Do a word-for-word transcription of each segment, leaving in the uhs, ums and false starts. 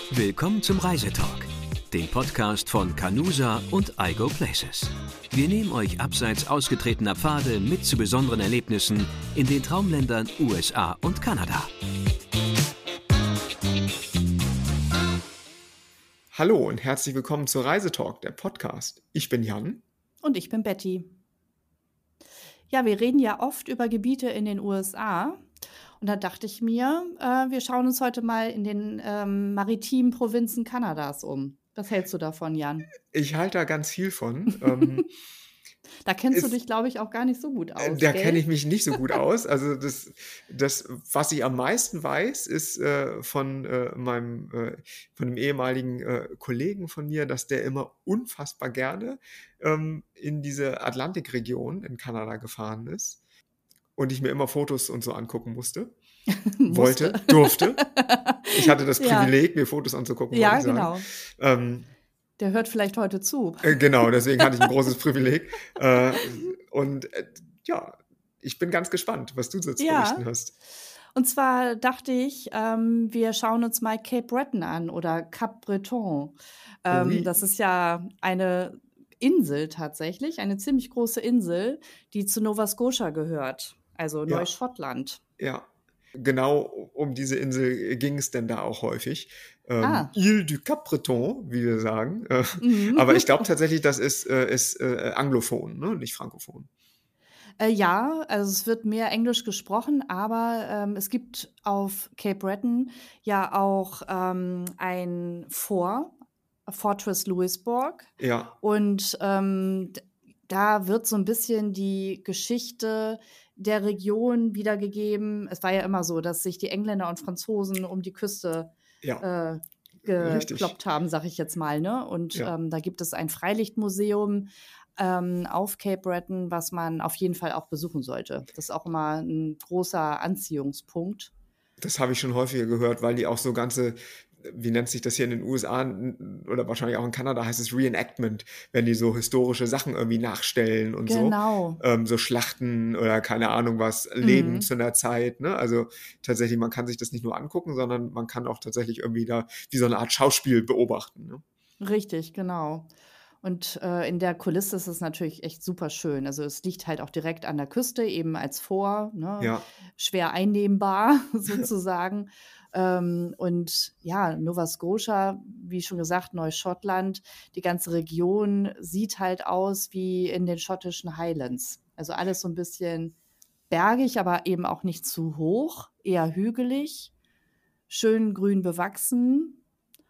Willkommen zum Reisetalk, dem Podcast von Canusa und I Go Places. Wir nehmen euch abseits ausgetretener Pfade mit zu besonderen Erlebnissen in den Traumländern U S A und Kanada. Hallo und herzlich willkommen zu Reisetalk, der Podcast. Ich bin Jan. Und ich bin Betty. Ja, wir reden ja oft über Gebiete in den U S A. Und da dachte ich mir, äh, wir schauen uns heute mal in den ähm, maritimen Provinzen Kanadas um. Was hältst du davon, Jan? Ich halte da ganz viel von. ähm, da kennst ist, du dich, glaube ich, auch gar nicht so gut aus. Da gell? kenne ich mich nicht so gut aus. Also das, das, was ich am meisten weiß, ist äh, von äh, meinem äh, von einem ehemaligen äh, Kollegen von mir, dass der immer unfassbar gerne ähm, in diese Atlantikregion in Kanada gefahren ist. Und ich mir immer Fotos und so angucken musste. Wollte, durfte. Ich hatte das Privileg, ja. mir Fotos anzugucken. Ja, ich genau. Ähm, Der hört vielleicht heute zu. Äh, genau, deswegen hatte ich ein großes Privileg. Äh, und äh, ja, ich bin ganz gespannt, was du so zu Ja. berichten hast. Und zwar dachte ich, ähm, wir schauen uns mal Cape Breton an oder Cap Breton. Ähm, Oui. Das ist ja eine Insel tatsächlich, eine ziemlich große Insel, die zu Nova Scotia gehört, also Ja. Neuschottland. Ja, genau um diese Insel ging es denn da auch häufig. Ähm, Ah. Ile du Cap Breton, wie wir sagen. Äh, Mhm. Aber ich glaube tatsächlich, das ist, äh, ist äh, anglophon, ne? Nicht frankophon. Äh, ja, also es wird mehr Englisch gesprochen, aber ähm, es gibt auf Cape Breton ja auch ähm, ein Fort, Fortress Louisbourg. Ja, Und ähm, d- da wird so ein bisschen die Geschichte der Region wiedergegeben. Es war ja immer so, dass sich die Engländer und Franzosen um die Küste ja, äh, richtig. gekloppt haben, sag ich jetzt mal. Ne? Und Ja. ähm, da gibt es ein Freilichtmuseum ähm, auf Cape Breton, was man auf jeden Fall auch besuchen sollte. Das ist auch immer ein großer Anziehungspunkt. Das habe ich schon häufiger gehört, weil die auch so ganze, wie nennt sich das hier in den U S A oder wahrscheinlich auch in Kanada, heißt es Reenactment, wenn die so historische Sachen irgendwie nachstellen und Genau. so. Ähm, so Schlachten oder keine Ahnung was, Leben Mhm. zu einer Zeit. Ne? Also tatsächlich, man kann sich das nicht nur angucken, sondern man kann auch tatsächlich irgendwie da wie so eine Art Schauspiel beobachten. Ne? Richtig, genau. Und äh, in der Kulisse ist es natürlich echt super schön. Also es liegt halt auch direkt an der Küste, eben als Fort, ne? Ja, Schwer einnehmbar sozusagen. Ähm, und ja, Nova Scotia, wie schon gesagt, Neuschottland, die ganze Region sieht halt aus wie in den schottischen Highlands. Also alles so ein bisschen bergig, aber eben auch nicht zu hoch, eher hügelig, schön grün bewachsen.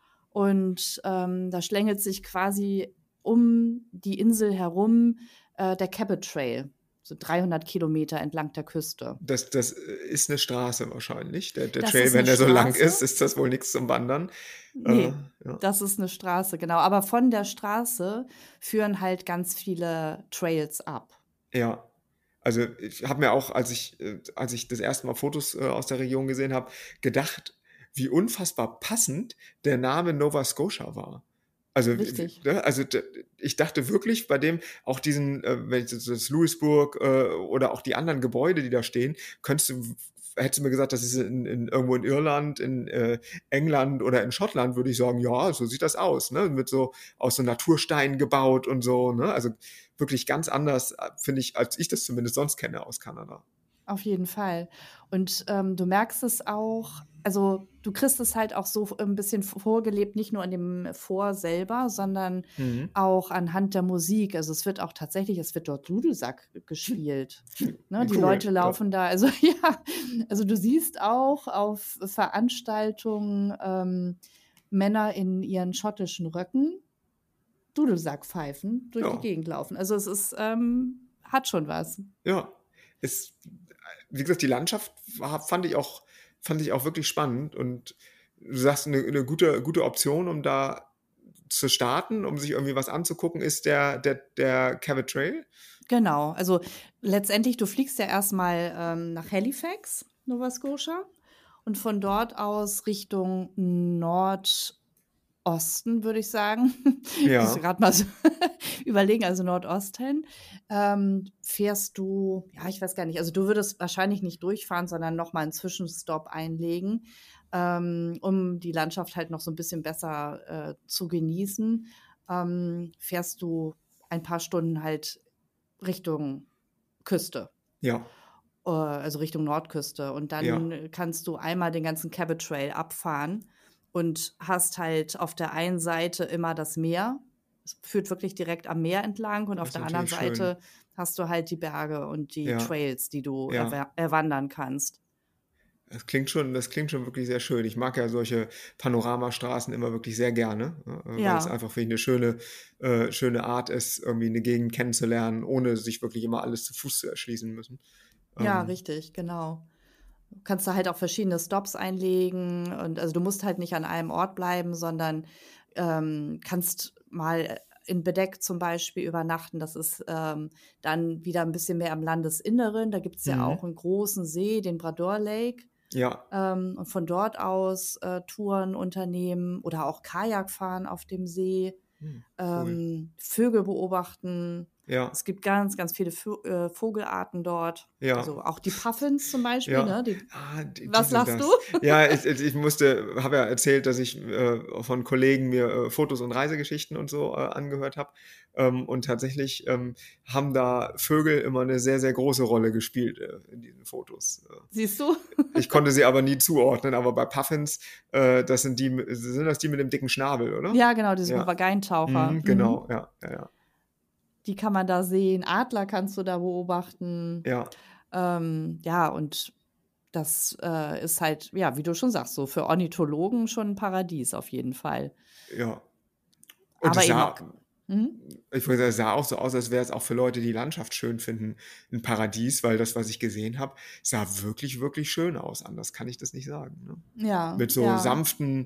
Und ähm, da schlängelt sich quasi um die Insel herum äh, der Cabot Trail, so dreihundert Kilometer entlang der Küste. das, das ist eine Straße wahrscheinlich. Der, der Das Trail, ist wenn eine der so lang Straße. ist, ist das wohl nichts zum Wandern. Nee, Äh, ja. das ist eine Straße, genau. Aber von der Straße führen halt ganz viele Trails ab. Ja, also ich habe mir auch, als ich, äh, als ich das erste Mal Fotos äh, aus der Region gesehen habe, gedacht, wie unfassbar passend der Name Nova Scotia war. Also, Richtig. ne, also d- ich dachte wirklich bei dem, auch diesen, äh, wenn ich das, das Louisbourg äh, oder auch die anderen Gebäude, die da stehen, könntest du, hättest du mir gesagt, das ist in, in, irgendwo in Irland, in äh, England oder in Schottland, würde ich sagen, ja, so sieht das aus, ne? Mit so aus so Natursteinen gebaut und so, ne? Also wirklich ganz anders, äh, finde ich, als ich das zumindest sonst kenne aus Kanada. Auf jeden Fall. Und ähm, du merkst es auch, also du kriegst es halt auch so ein bisschen vorgelebt, nicht nur in dem Fort selber, sondern Mhm. auch anhand der Musik. Also es wird auch tatsächlich, es wird dort Dudelsack gespielt. Ne, die Cool, Leute ja. laufen da, also ja, also du siehst auch auf Veranstaltungen ähm, Männer in ihren schottischen Röcken Dudelsack pfeifen, durch die Ja. Gegend laufen. Also es ist, ähm, hat schon was. Ja, es, wie gesagt, die Landschaft war, fand ich auch, fand ich auch wirklich spannend und du sagst, eine, eine gute, gute Option, um da zu starten, um sich irgendwie was anzugucken, ist der, der, der Cabot Trail. Genau, also letztendlich, du fliegst ja erstmal ähm, nach Halifax, Nova Scotia, und von dort aus Richtung Nordosten Nordosten, würde ich sagen. Ich muss Ja, gerade mal so überlegen, also Nordosten. Ähm, fährst du, ja, ich weiß gar nicht, also du würdest wahrscheinlich nicht durchfahren, sondern nochmal einen Zwischenstopp einlegen, ähm, um die Landschaft halt noch so ein bisschen besser äh, zu genießen. Ähm, fährst du ein paar Stunden halt Richtung Küste, ja, äh, also Richtung Nordküste. Und ja. dann kannst du einmal den ganzen Cabot Trail abfahren und hast halt auf der einen Seite immer das Meer. Es führt wirklich direkt am Meer entlang und Das auf ist der anderen natürlich schön. Seite hast du halt die Berge und die Ja, Trails, die du ja. erwer- erwandern kannst. Das klingt schon, das klingt schon wirklich sehr schön. Ich mag ja solche Panoramastraßen immer wirklich sehr gerne, ne, äh, weil es Ja, einfach für eine schöne, äh, schöne Art ist, irgendwie eine Gegend kennenzulernen, ohne sich wirklich immer alles zu Fuß zu erschließen müssen. ja, Ähm, richtig, genau. Du kannst da halt auch verschiedene Stops einlegen und also du musst halt nicht an einem Ort bleiben, sondern ähm, kannst mal in Bedeck zum Beispiel übernachten. Das ist ähm, dann wieder ein bisschen mehr im Landesinneren. Da gibt es ja auch mhm. einen großen See, den Brador Lake. Ja, Ähm, und von dort aus äh, Touren unternehmen oder auch Kajak fahren auf dem See, hm, cool. ähm, Vögel beobachten. Ja, Es gibt ganz, ganz viele Vö äh, Vogelarten dort. ja. Also auch die Puffins zum Beispiel, Ja, ne? Die, ah, die die was sind lachst du? das. Ja, ich ich ich musste habe ja erzählt, dass ich, äh, von Kollegen mir, äh, Fotos und Reisegeschichten und so, äh, angehört habe. Ähm, und tatsächlich, ähm, haben da Vögel immer eine sehr, sehr große Rolle gespielt, äh, in diesen Fotos. Äh, Siehst du? ich konnte sie aber nie zuordnen, aber bei Puffins, äh, das sind die mi sind das die mit dem dicken Schnabel, oder? Ja, genau, diese Ja. Papageientaucher. Mhm, Mhm. genau, ja, ja, ja. Die kann man da sehen. Adler kannst du da beobachten. Ja, Ähm, ja, und das äh, ist halt, ja, wie du schon sagst, so für Ornithologen schon ein Paradies auf jeden Fall. ja. Und Aber es eben auch. sah Mhm. Ich würde sagen, es sah auch so aus, als wäre es auch für Leute, die Landschaft schön finden, ein Paradies, weil das, was ich gesehen habe, sah wirklich, wirklich schön aus. Anders kann ich das nicht sagen, ne? Ja, Mit so ja. sanften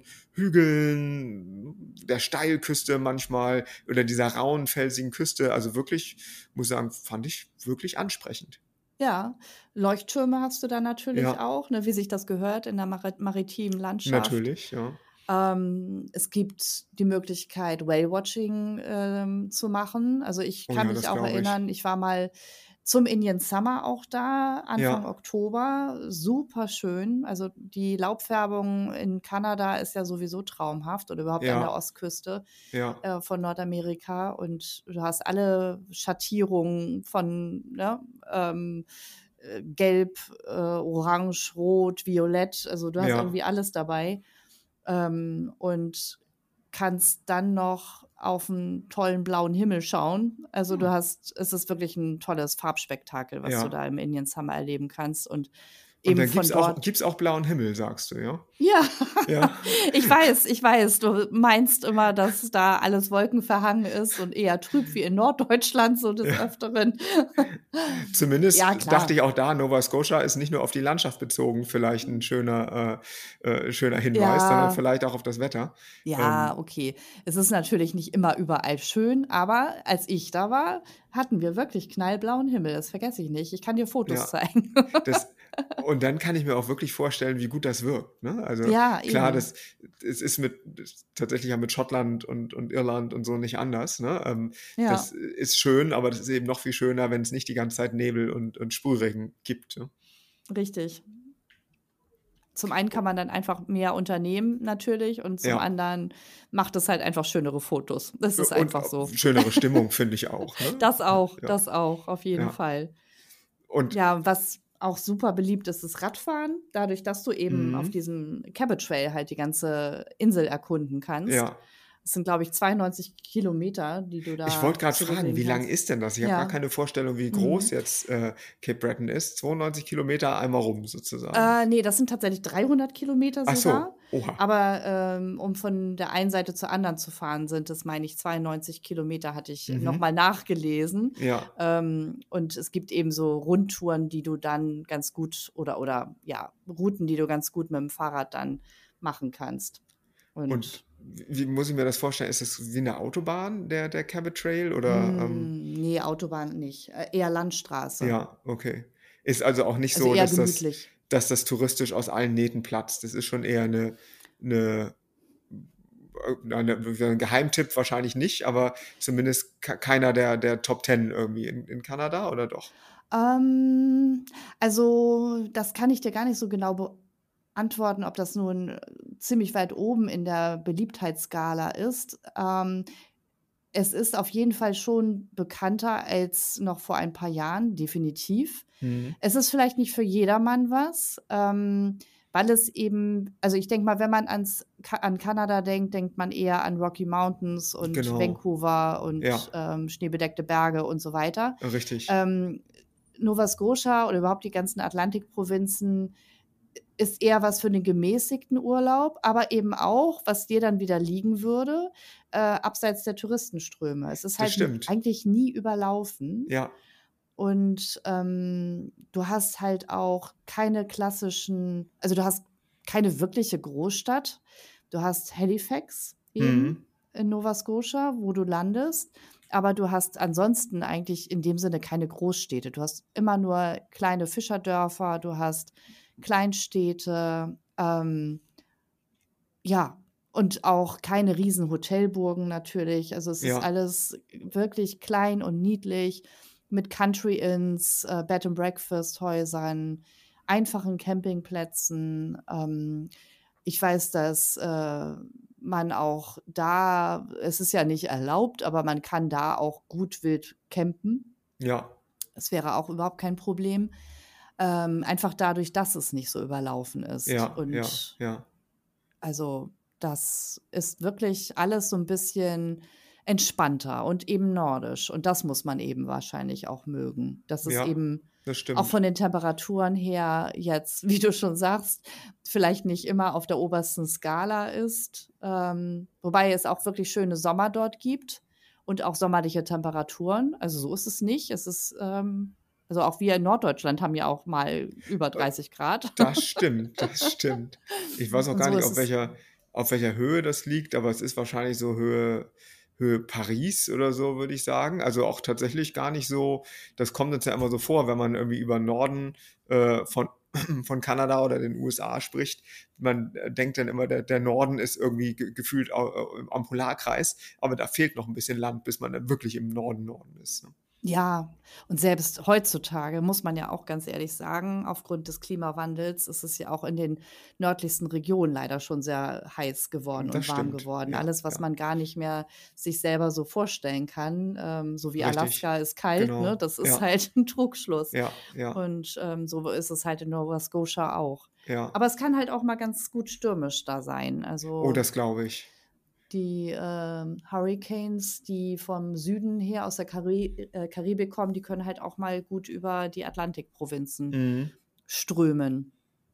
Hügeln, der Steilküste manchmal oder dieser rauen, felsigen Küste. Also wirklich, muss sagen, fand ich wirklich ansprechend. Ja, Leuchttürme hast du da natürlich Ja, auch, ne, wie sich das gehört in der mari maritimen Landschaft. natürlich, ja. Ähm, es gibt die Möglichkeit, Whale-Watching, ähm, zu machen. Also, ich Oh kann ja, mich das auch glaube ich. erinnern, ich war mal zum Indian Summer auch da, Anfang Ja, Oktober. Super schön. Also, die Laubfärbung in Kanada ist ja sowieso traumhaft oder überhaupt an der ja, Ostküste, ja, äh, von Nordamerika und du hast alle Schattierungen von, ne, ähm, äh, Gelb, äh, Orange, Rot, Violett. Also, du hast ja. irgendwie alles dabei, ähm, und kannst dann noch auf einen tollen blauen Himmel schauen. Also, Hm, du hast es ist wirklich ein tolles Farbspektakel, was du ja. da im Indian Summer erleben kannst und Und eben dann gibt's von auch dort. gibt's auch blauen Himmel, sagst du, ja? Ja, Ja. ich weiß, ich weiß, du meinst immer, dass da alles wolkenverhangen ist und eher trüb wie in Norddeutschland so des Ja. Öfteren. Ja, Zumindest dachte klar. ich auch da, Nova Scotia ist nicht nur auf die Landschaft bezogen vielleicht ein schöner, äh, äh, schöner Hinweis, sondern Ja. vielleicht auch auf das Wetter. Ja, Ähm, okay. Es ist natürlich nicht immer überall schön, aber als ich da war, hatten wir wirklich knallblauen Himmel. Das vergesse ich nicht. Ich kann dir Fotos ja, zeigen. das und dann kann ich mir auch wirklich vorstellen, wie gut das wirkt, ne? Also, Ja, klar, eben. das es ist mit das tatsächlich ja mit Schottland und und Irland und so nicht anders, ne? Ähm, das Ja, ist schön, aber das ist eben noch viel schöner, wenn es nicht die ganze Zeit Nebel und und Sprühregen gibt, ne? richtig. Zum einen kann man dann einfach mehr unternehmen natürlich und zum Ja, anderen macht es halt einfach schönere Fotos. Das ist und einfach auch so. schönere Stimmung, finde ich auch, ne? Das auch, Ja, das auch, auf jeden ja. Fall. Und Ja, was auch super beliebt ist, ist Radfahren. Dadurch, dass du eben auf mhm, diesem Cabot Trail halt die ganze Insel erkunden kannst. ja. Es sind, glaube ich, zweiundneunzig Kilometer, die du Ich wollte da gerade fragen, zurücklegen wie lang kannst. ist denn das? Ich habe gar Ja. keine Vorstellung, wie groß Mhm. jetzt, äh, Cape Breton ist. zweiundneunzig Kilometer einmal rum sozusagen. Äh, ne, das sind tatsächlich dreihundert Kilometer Ach sogar. so, oha. Aber, ähm, um von der einen Seite zur anderen zu fahren, sind es, meine ich, zweiundneunzig Kilometer, hatte ich noch Mhm. mal nachgelesen. Ja. Ähm, und es gibt eben so Rundtouren, die du dann ganz gut oder oder ja, Routen, die du ganz gut mit dem Fahrrad dann machen kannst. Und Und, wie wie muss ich mir das vorstellen? Ist das wie eine Autobahn, der der Cabot Trail oder, ähm hm, ne, Autobahn nicht, äh, eher Landstraße. ja, okay. Ist also auch nicht Also so, eher dass das gemütlich. dass das touristisch aus allen Nähten platzt. Das ist schon eher eine 'ne äh, ein Geheimtipp wahrscheinlich nicht, aber zumindest ke- keiner der, der Top Ten irgendwie in, in Kanada, oder doch? Ähm, also, das kann ich dir gar nicht so genau beantworten, ob das nun äh, ziemlich weit oben in der Beliebtheitsskala ist. Ähm, es ist auf jeden Fall schon bekannter als noch vor ein paar Jahren, definitiv. Mhm. Es ist vielleicht nicht für jedermann was, ähm, weil es eben, also ich denke mal, wenn man ans, Ka- an Kanada denkt, denkt man eher an Rocky Mountains und Genau. Vancouver Ja, und ähm, schneebedeckte Berge und so weiter. richtig. Ähm, Nova Scotia oder überhaupt die ganzen Atlantikprovinzen ist eher was für den gemäßigten Urlaub, aber eben auch, was dir dann wieder liegen würde, äh, abseits der Touristenströme. Es ist Das halt n- stimmt. eigentlich nie überlaufen. Ja, Und ähm, du hast halt auch keine klassischen, also du hast keine wirkliche Großstadt. Du hast Halifax mhm. eben in Nova Scotia, wo du landest. Aber du hast ansonsten eigentlich in dem Sinne keine Großstädte. Du hast immer nur kleine Fischerdörfer, du hast Kleinstädte, ähm, ja, und auch keine riesen Hotelburgen natürlich. Also es ist Ja, alles wirklich klein und niedlich mit Country Inns, äh, Bed and Breakfast Häusern, einfachen Campingplätzen. Ähm, ich weiß, dass äh, man auch da, es ist ja nicht erlaubt, aber man kann da auch gut wild campen. ja, Es wäre auch überhaupt kein Problem. Ähm, einfach dadurch, dass es nicht so überlaufen ist. ja, ja, Und ja. also, das ist wirklich alles so ein bisschen entspannter und eben nordisch. Und das muss man eben wahrscheinlich auch mögen. Dass es Ja, eben das auch stimmt. von den Temperaturen her jetzt, wie du schon sagst, vielleicht nicht immer auf der obersten Skala ist, ähm, wobei es auch wirklich schöne Sommer dort gibt und auch sommerliche Temperaturen. Also, so ist es nicht. Es ist, ähm also, auch wir in Norddeutschland haben ja auch mal über Äh, dreißig Grad. Das stimmt, das stimmt. Ich weiß auch Und gar so nicht, ist auf es. welcher, auf welcher Höhe das liegt, aber es ist wahrscheinlich so Höhe, Höhe Paris oder so, würde ich sagen. Also auch tatsächlich gar nicht so, das kommt uns ja immer so vor, wenn man irgendwie über Norden äh, von, von Kanada oder den U S A spricht. Man äh, denkt dann immer, der, der Norden ist irgendwie ge gefühlt au- äh, am Polarkreis, aber da fehlt noch ein bisschen Land, bis man dann wirklich im Norden Norden ist. Ne? Ja, und selbst heutzutage muss man ja auch ganz ehrlich sagen, aufgrund des Klimawandels ist es ja auch in den nördlichsten Regionen leider schon sehr heiß geworden Das und warm stimmt. geworden. Ja, Alles, was ja. man gar nicht mehr sich selber so vorstellen kann, ähm, so wie Richtig. Alaska ist kalt, ne? Genau. Das ist Ja, halt ein Trugschluss. ja, ja, Und ähm, so ist es halt in Nova Scotia auch. ja. Aber es kann halt auch mal ganz gut stürmisch da sein. Oh, Also das glaube ich. die ähm, Hurricanes, die vom Süden her aus der Kari äh, Karibik kommen, die können halt auch mal gut über die Atlantikprovinzen Mhm. strömen.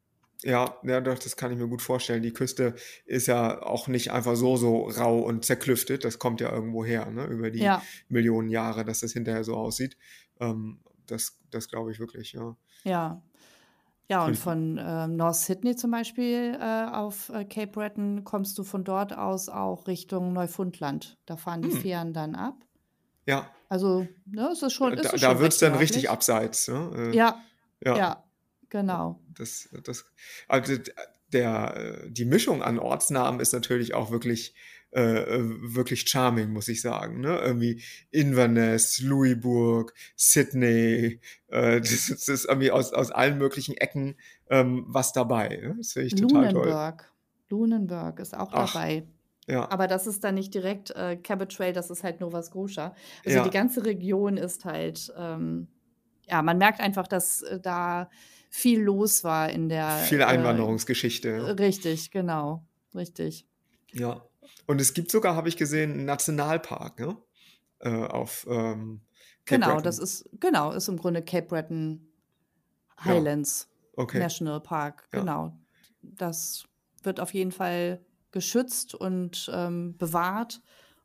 Ja, ja, doch, das kann ich mir gut vorstellen. Die Küste ist ja auch nicht einfach so, so rau und zerklüftet. Das kommt ja irgendwo her, ne? Über die Ja, Millionen Jahre, dass das hinterher so aussieht. Ähm, das das glaube ich wirklich, ja. ja. Ja, und Finde ich, von ähm, North Sydney zum Beispiel äh, auf äh, Cape Breton kommst du von dort aus auch Richtung Neufundland. Da fahren die hm, Fähren dann ab. ja, Also, ne, es ist schon, es da, ist da schon wird es recht dann richtig nördlich. abseits, ne? Ja, Äh, ja, ja, genau. das, das, also der, äh, die Mischung an Ortsnamen ist natürlich auch wirklich, äh, äh, wirklich charming, muss ich sagen. Ne? Irgendwie Inverness, Louisbourg, Sydney, äh, das, das ist irgendwie aus, aus allen möglichen Ecken ähm, was dabei. Ne? Das finde ich total toll. Lunenburg. Lunenburg ist auch Ach, dabei. ja, Aber das ist dann nicht direkt äh, Cabot Trail, das ist halt Nova Scotia. Also die ja, ganze Region ist halt, ähm, ja, man merkt einfach, dass äh, da viel los war in viel der, äh, Einwanderungsgeschichte. richtig, genau, richtig. Ja. Und es gibt sogar, habe ich gesehen, einen Nationalpark, ne? Äh, auf ähm, Cape Genau, das Breton. ist, genau, ist im Grunde Cape Breton Ja, Highlands okay. National Park, Ja. genau. Das wird auf jeden Fall geschützt und ähm, bewahrt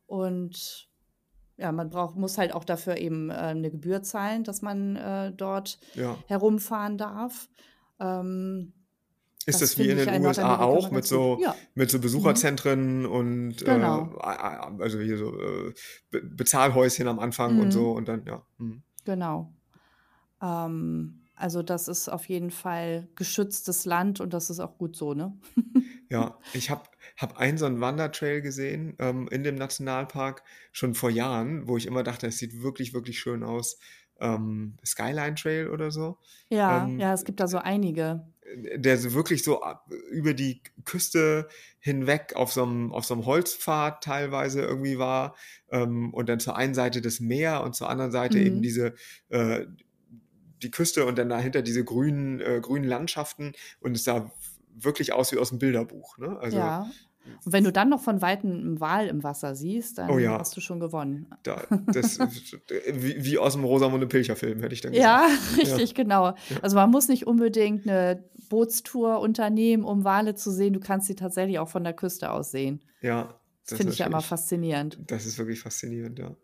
und ja, man braucht, muss halt auch dafür eben äh, eine Gebühr zahlen, dass man äh, dort Ja. herumfahren darf. Ähm, Ist das das wie finde in ich ja den in U S A Nordamerika auch immer mit ganz gut. so, Ja, mit so mhm. Besucherzentren und äh, Genau. also hier so äh, Be Bezahlhäuschen am Anfang und so Mhm. und dann, ja. Mhm. Genau. Ähm, also das ist auf jeden Fall geschütztes Land und das ist auch gut so, ne? Ja, ich habe hab einen so einen Wandertrail gesehen ähm, in dem Nationalpark schon vor Jahren, wo ich immer dachte, es sieht wirklich, wirklich schön aus. Ähm, Skyline Trail oder so. Ja, Ähm, ja, es gibt da so einige. der so wirklich so ab, über die Küste hinweg auf so einem, auf so einem Holzpfad teilweise irgendwie war ähm, und dann zur einen Seite das Meer und zur anderen Seite eben Mhm. diese äh, die Küste und dann dahinter diese grünen, äh, grünen Landschaften und es sah wirklich aus wie aus dem Bilderbuch. Ne? Also, Ja. Und wenn du dann noch von Weitem 'n Wal im Wasser siehst, oh dann ja, hast du schon gewonnen. da, das wie, wie aus dem Rosamunde Pilcher-Film, hätte ich dann gesagt. Ja, Ja, richtig, genau. ja, Also, man muss nicht unbedingt 'ne Bootstour unternehmen, um Wale zu sehen. Du kannst sie tatsächlich auch von der Küste aus sehen. ja, Das das finde ist ich ja immer wirklich, faszinierend. das ist wirklich faszinierend, ja.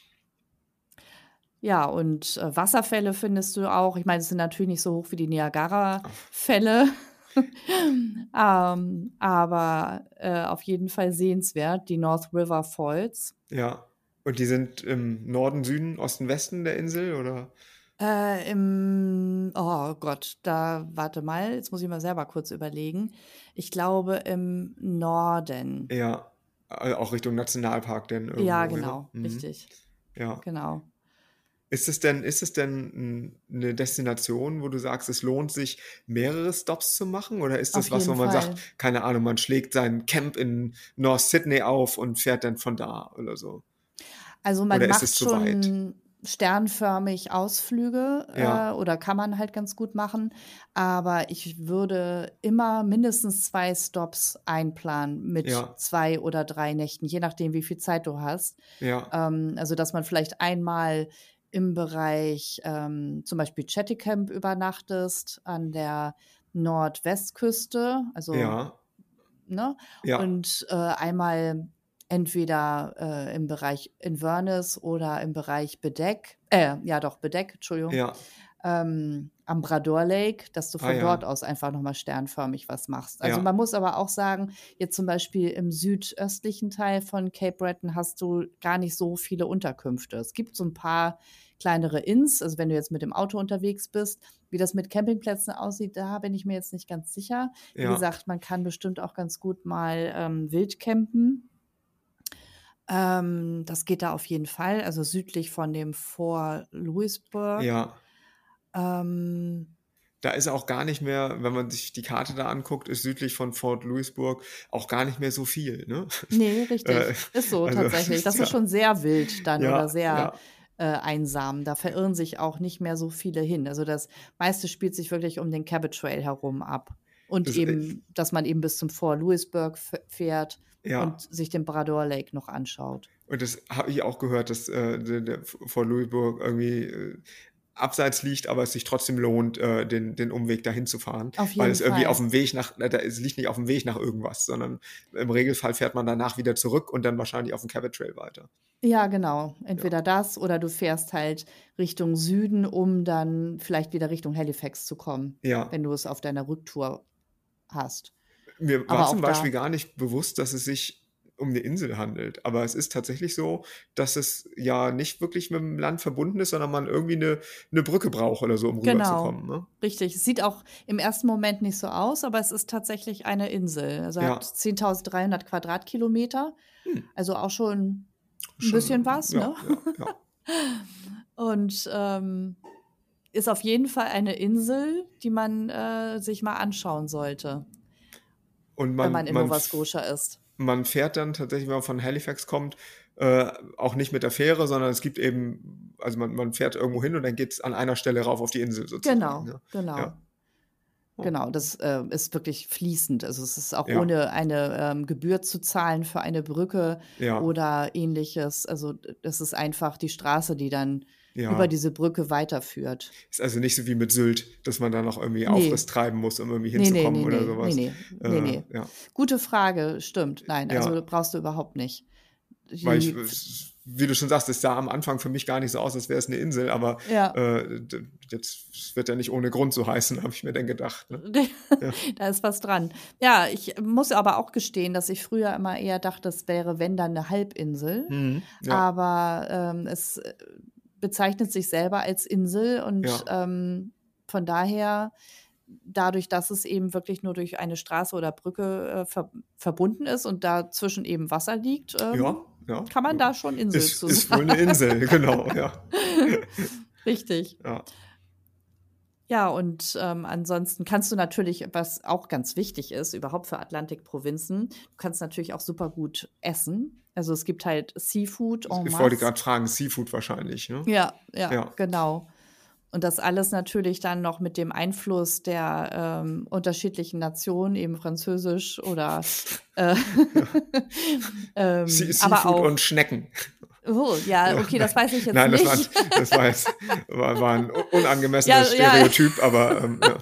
Ja, und, äh, Wasserfälle findest du auch. Ich meine, es sind natürlich nicht so hoch wie die Auf- Niagara-Fälle, ähm, aber, äh, auf jeden Fall sehenswert, die North River Falls. Ja. Und die sind im Norden, Süden, Osten, Westen der Insel, oder? Äh, im oh Gott, da warte mal, jetzt muss ich mal selber kurz überlegen. Ich glaube im Norden. Ja, äh, auch Richtung Nationalpark denn Ja, irgendwo, ja. genau, Mhm. richtig, Ja. genau. Ist es denn, ist es denn n- eine Destination, wo du sagst, es lohnt sich, mehrere Stops zu machen? Oder ist Auf das was, wo jeden man sagt, Fall. keine Ahnung, man schlägt sein Camp in North Sydney auf und fährt dann von da oder so? Also, man Oder ist es macht zu weit? schon sternförmig Ausflüge, äh, Ja, oder kann man halt ganz gut machen, aber ich würde immer mindestens zwei Stops einplanen mit ja, zwei oder drei Nächten, je nachdem, wie viel Zeit du hast. ja, Ähm, also, dass man vielleicht einmal im Bereich, ähm, zum Beispiel Chattycamp übernachtest an der Nordwestküste, also, ja, ne? ja, Und, äh, einmal entweder, äh, im Bereich Inverness oder im Bereich Bedeck äh, ja doch, Bedeck, Entschuldigung, ja. ähm, am Brador Lake, dass du Ah von dort ja, aus einfach noch mal sternförmig was machst. Also, ja, man muss aber auch sagen, jetzt zum Beispiel im südöstlichen Teil von Cape Breton hast du gar nicht so viele Unterkünfte. Es gibt so ein paar kleinere Inns, also, wenn du jetzt mit dem Auto unterwegs bist. Wie das mit Campingplätzen aussieht, da bin ich mir jetzt nicht ganz sicher. Wie ja, gesagt, man kann bestimmt auch ganz gut mal, ähm, wild campen. Ähm, das geht da auf jeden Fall, also, südlich von dem Fort Louisbourg. ja. Ähm Da ist auch gar nicht mehr, wenn man sich die Karte da anguckt, ist südlich von Fort Louisbourg auch gar nicht mehr so viel, ne? Ne, Äh, richtig. Ist so also, tatsächlich. Das ist ja, schon sehr wild dann oder ja, sehr, ja. äh, einsam. Da verirren sich auch nicht mehr so viele hin. Also, das meiste spielt sich wirklich um den Cabot Trail herum ab. Und Das, äh, eben, dass man eben bis zum Fort Louisbourg f fährt ja. und sich den Brador Lake noch anschaut. Und das habe ich auch gehört, dass äh, der, der Fort Louisbourg irgendwie äh, abseits liegt, aber es sich trotzdem lohnt, äh, den, den Umweg dahin zu fahren, Auf weil jeden es irgendwie auf Fall. dem Weg nach, äh, da, es liegt nicht auf dem Weg nach irgendwas, sondern im Regelfall fährt man danach wieder zurück und dann wahrscheinlich auf dem Cabot Trail weiter. Ja, genau. Ja, Entweder das oder du fährst halt Richtung Süden, um dann vielleicht wieder Richtung Halifax zu kommen, ja. wenn du es auf deiner Rücktour hast. Mir war Aber zum auch Beispiel da gar nicht bewusst, dass es sich um eine Insel handelt. Aber es ist tatsächlich so, dass es ja nicht wirklich mit dem Land verbunden ist, sondern man irgendwie eine, eine Brücke braucht oder so, um genau, rüberzukommen. Ne? richtig. Es sieht auch im ersten Moment nicht so aus, aber es ist tatsächlich eine Insel. Also, hat Ja, zehntausenddreihundert Quadratkilometer, hm, also auch schon ein bisschen schon, was, ja, ne? ja, ja. Und, ähm, ist auf jeden Fall eine Insel, die man, äh, sich mal anschauen sollte, Und wenn man, man in man, Nova f- Scotia ist. man fährt dann tatsächlich, wenn man von Halifax kommt, äh, auch nicht mit der Fähre, sondern es gibt eben, also man, man fährt irgendwo hin und dann geht es an einer Stelle rauf auf die Insel sozusagen. Genau, Ja, genau. ja, oh, Genau, das, äh, ist wirklich fließend. Also, es ist auch ja, ohne eine, ähm, Gebühr zu zahlen für eine Brücke ja, oder Ähnliches. Also, d das ist einfach die Straße, die dann über ja. diese Brücke weiterführt. Ist also nicht so wie mit Sylt, dass man da noch irgendwie Ne, Aufriss treiben muss, um irgendwie ne, ne, hinzukommen ne, oder ne, ne, sowas. ne, ne, Äh, ne. ja, Gute Frage, stimmt. Nein, also, ja, brauchst du überhaupt nicht. weil ich, Die f wie du schon sagst, es sah am Anfang für mich gar nicht so aus, als wäre es eine Insel, aber ja. äh, d- jetzt wird ja nicht ohne Grund so heißen, habe ich mir dann gedacht. Ne? Ja, Da ist was dran. Ja, ich muss aber auch gestehen, dass ich früher immer eher dachte, es wäre, wenn dann 'ne Halbinsel, mhm. Ja, aber, ähm, es, äh, bezeichnet sich selber als Insel und, ja, ähm, von daher, dadurch, dass es eben wirklich nur durch eine Straße oder Brücke äh, ver verbunden ist und dazwischen eben Wasser liegt, ähm, Ja, ja. kann man da schon Insel Ist, zu ist wohl sagen. eine Insel, genau, ja. Richtig. Ja. Ja, und ähm, ansonsten kannst du natürlich, was auch ganz wichtig ist, überhaupt für Atlantikprovinzen, du kannst natürlich auch super gut essen. Also es gibt halt Seafood en Ich wollte masse. gerade fragen, Seafood wahrscheinlich, ne? Ja, ja, Ja. genau. Und das alles natürlich dann noch mit dem Einfluss der ähm, unterschiedlichen Nationen, eben Französisch oder äh, ähm, Se aber Seafood und auch, Schnecken. oh, ja, Ja, okay, nein, das weiß ich jetzt nein, das war, nicht. das war, jetzt, war, war ein Ja, unangemessenes ja, Stereotyp, aber ähm, ja.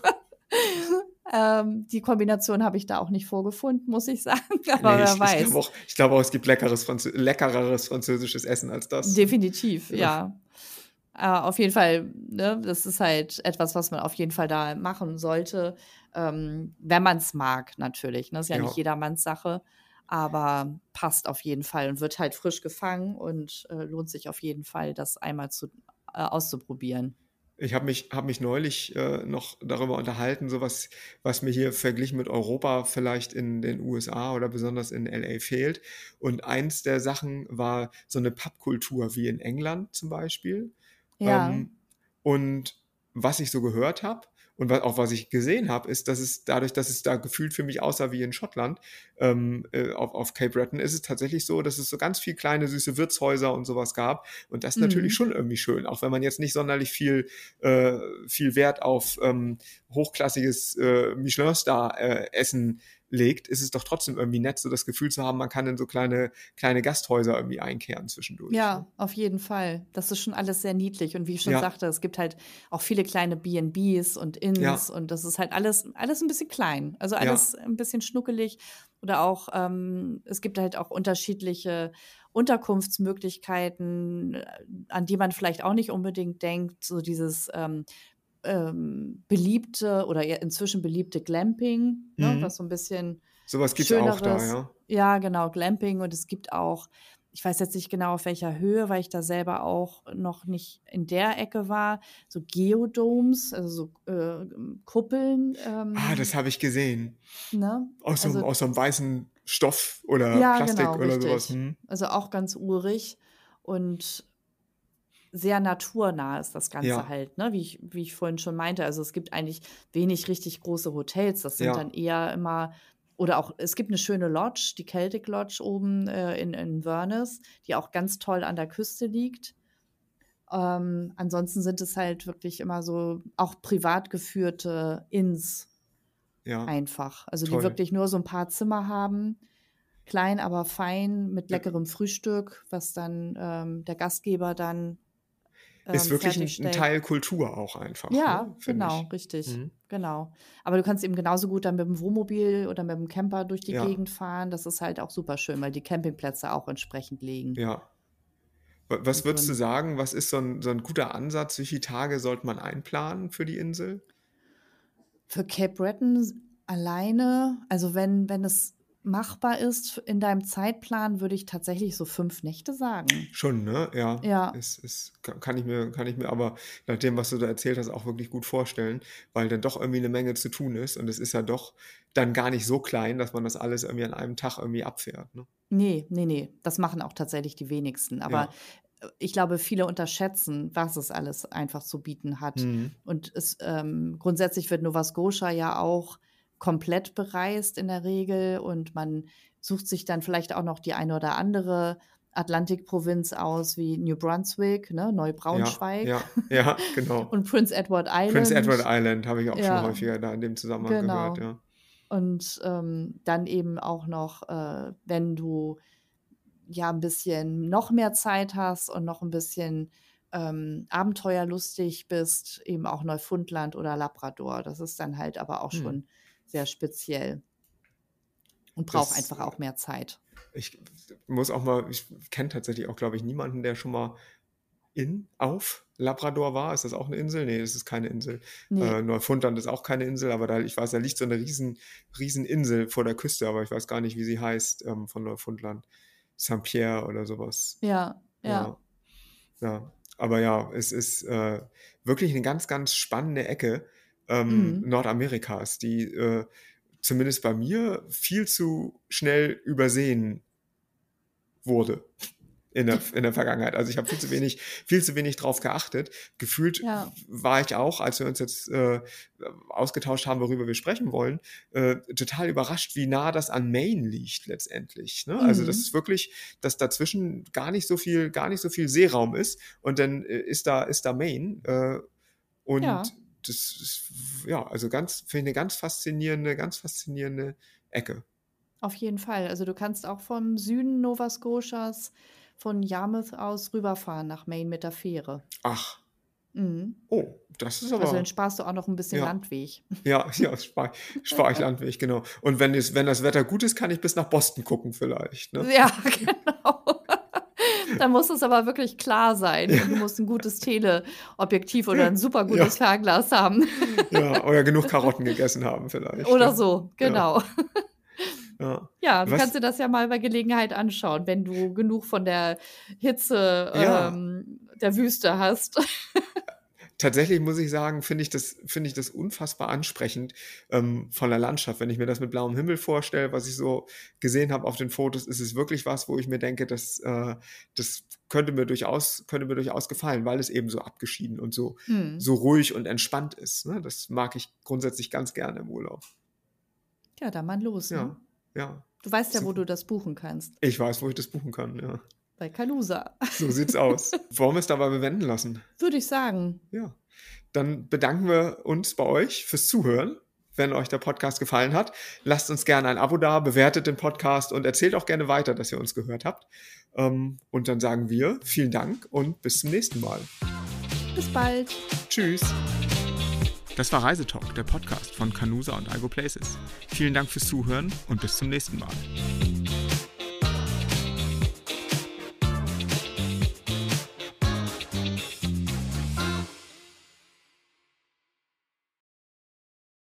ähm, die Kombination habe ich da auch nicht vorgefunden, muss ich sagen, aber Nee, wer ich, ich glaube weiß. auch, ich glaube auch, es gibt leckeres Franzö leckereres französisches Essen als das. Definitiv, Ja. ja. Äh, auf jeden Fall, ne, das ist halt etwas, was man auf jeden Fall da machen sollte, ähm, wenn man es mag, natürlich. Ne? Ist ja nicht Ja. jedermanns Sache, aber passt auf jeden Fall und wird halt frisch gefangen und äh, lohnt sich auf jeden Fall, das einmal zu, äh, auszuprobieren. Ich habe mich, hab mich neulich äh, noch darüber unterhalten, so was, was mir hier verglichen mit Europa vielleicht in den U S A oder besonders in L A fehlt. Und eins der Sachen war so eine Pubkultur wie in England zum Beispiel. Ja, Ähm, und was ich so gehört habe und wa- auch was ich gesehen habe, ist, dass es dadurch, dass es da gefühlt für mich aussah wie in Schottland, ähm, äh, auf, auf Cape Breton, ist es tatsächlich so, dass es so ganz viel kleine süße Wirtshäuser und sowas gab. Und das ist natürlich mhm. schon irgendwie schön, auch wenn man jetzt nicht sonderlich viel, äh, viel Wert auf ähm, hochklassiges äh, Michelin-Star-Essen legt, ist es doch trotzdem irgendwie nett, so das Gefühl zu haben, man kann in so kleine, kleine Gasthäuser irgendwie einkehren zwischendurch. Ne? Ja, auf jeden Fall. Das ist schon alles sehr niedlich. Und wie ich schon Ja, sagte, es gibt halt auch viele kleine B and Bs und Inns ja, und das ist halt alles, alles ein bisschen klein. Also ja, alles ein bisschen schnuckelig. Oder auch, ähm, es gibt halt auch unterschiedliche Unterkunftsmöglichkeiten, äh, an die man vielleicht auch nicht unbedingt denkt. So dieses ähm, ähm, beliebte oder ja inzwischen beliebte Glamping, ne, was mhm. so ein bisschen Sowas gibt's auch da, schöneres, ja. ja, genau, Glamping. Und es gibt auch, ich weiß jetzt nicht genau auf welcher Höhe, weil ich da selber auch noch nicht in der Ecke war, so Geodomes, also so äh, Kuppeln, Ah, das ähm, habe ich gesehen. ne? Aus so, Also einem- aus so einem weißen Stoff oder ja, Plastik genau, oder sowas. richtig. Hm. Also auch ganz urig und sehr naturnah ist das Ganze Ja, halt, ne? Wie ich, wie ich vorhin schon meinte. Also es gibt eigentlich wenig richtig große Hotels. Das sind dann ja, eher immer, oder auch, es gibt eine schöne Lodge, die Celtic Lodge oben äh, in, in Inverness, die auch ganz toll an der Küste liegt. Ähm, ansonsten sind es halt wirklich immer so auch privat geführte Inns ja, einfach. Also die toll. wirklich nur so ein paar Zimmer haben. Klein, aber fein, mit Ja, leckerem Frühstück, was dann ähm, der Gastgeber dann ist ähm, wirklich ein, ein fertigstellt. Teil Kultur auch einfach, ne? Ja, Finde genau, ich. richtig, Hm. genau. Aber du kannst eben genauso gut dann mit dem Wohnmobil oder mit dem Camper durch die Ja, Gegend fahren. Das ist halt auch super schön, weil die Campingplätze auch entsprechend liegen. ja. Wa- Was Und so würdest du ein, sagen, was ist so ein, so ein guter Ansatz? Wie viele Tage sollte man einplanen für die Insel? für Cape Breton alleine, also wenn, wenn es machbar ist in deinem Zeitplan, würde ich tatsächlich so fünf Nächte sagen. Schon, ne? Ja, Ja, es, es ka- kann ich mir, kann ich mir aber nach dem, was du da erzählt hast, auch wirklich gut vorstellen, weil dann doch irgendwie eine Menge zu tun ist und es ist ja doch dann gar nicht so klein, dass man das alles irgendwie an einem Tag irgendwie abfährt, ne? nee, nee, nee, das machen auch tatsächlich die wenigsten. Aber Ja. äh, ich glaube, viele unterschätzen, was es alles einfach zu bieten hat. Mhm. Und es, ähm, grundsätzlich wird Nova Scotia ja auch komplett bereist in der Regel und man sucht sich dann vielleicht auch noch die eine oder andere Atlantikprovinz aus, wie New Brunswick, ne, Ja, Neubraunschweig ja, ja, genau. und Prince Edward Prince Edward Island. Island habe ich auch schon Ja, häufiger da in dem Zusammenhang gehört, genau. ja. Und ähm, dann eben auch noch, äh, wenn du ja ein bisschen noch mehr Zeit hast und noch ein bisschen ähm, abenteuerlustig bist, eben auch Neufundland oder Labrador. Das ist dann halt aber auch Hm. schon sehr speziell und braucht Das, einfach auch mehr Zeit. ich muss auch mal, ich kenne tatsächlich auch, glaube ich, niemanden, der schon mal in, auf Labrador war. Ist das auch eine Insel? Nee, das ist keine Insel. Äh, Nee, Neufundland ist auch keine Insel, aber da, ich weiß, da liegt so eine riesen, riesen Insel vor der Küste, aber ich weiß gar nicht, wie sie heißt, ähm, von Neufundland. Saint Pierre oder sowas. ja, ja, Ja, ja. Aber ja, es ist äh, wirklich eine ganz, ganz spannende Ecke. ähm, Mhm. Nordamerikas, die äh, zumindest bei mir viel zu schnell übersehen wurde in der, in der Vergangenheit. Also ich habe viel zu wenig, viel zu wenig drauf geachtet. Gefühlt Ja. war ich auch, als wir uns jetzt äh, ausgetauscht haben, worüber wir sprechen wollen, äh, total überrascht, wie nah das an Maine liegt letztendlich. Ne? Also das Mhm. ist wirklich, dass dazwischen gar nicht so viel, gar nicht so viel Seeraum ist und dann äh, ist da, ist da Maine äh, und Ja. das ist, ja, also ganz, finde ich eine ganz faszinierende, ganz faszinierende Ecke. Auf jeden Fall. Also du kannst auch vom Süden Nova Scotias von Yarmouth aus rüberfahren nach Maine mit der Fähre. Ach, Mhm. oh, das ist Also aber, dann sparst du auch noch ein bisschen ja. Landweg. Ja, ja, spare spar ich Landweg, genau. Und wenn, es, wenn das Wetter gut ist, kann ich bis nach Boston gucken vielleicht. Ne? Ja, genau. Dann muss es aber wirklich klar sein. Ja. Und du musst ein gutes Teleobjektiv oder ein super gutes Ja. Fernglas haben. Ja, oder genug Karotten gegessen haben vielleicht. Oder Ja. so, genau. Ja. Ja, du Was- kannst dir das ja mal bei Gelegenheit anschauen, wenn du genug von der Hitze Ja. ähm, der Wüste hast. Tatsächlich muss ich sagen, finde ich das, finde ich das unfassbar ansprechend ähm, von der Landschaft. Wenn ich mir das mit blauem Himmel vorstelle, was ich so gesehen habe auf den Fotos, ist es wirklich was, wo ich mir denke, das, äh, das könnte mir durchaus, könnte mir durchaus gefallen, weil es eben so abgeschieden und so, Hm. so ruhig und entspannt ist. Ne? Das mag ich grundsätzlich ganz gerne im Urlaub. Ja, dann mal los. Ne? Ja, ja. Du weißt ja, wo Super. du das buchen kannst. Ich weiß, wo ich das buchen kann, ja. Bei Canusa. So sieht's aus. Wollen wir es dabei bewenden lassen? Würde ich sagen. Ja. Dann bedanken wir uns bei euch fürs Zuhören. Wenn euch der Podcast gefallen hat, lasst uns gerne ein Abo da, bewertet den Podcast und erzählt auch gerne weiter, dass ihr uns gehört habt. Ähm, und dann sagen wir vielen Dank und bis zum nächsten Mal. Bis bald. Tschüss. Das war Reisetalk, der Podcast von Canusa und Igo Places. Vielen Dank fürs Zuhören und bis zum nächsten Mal.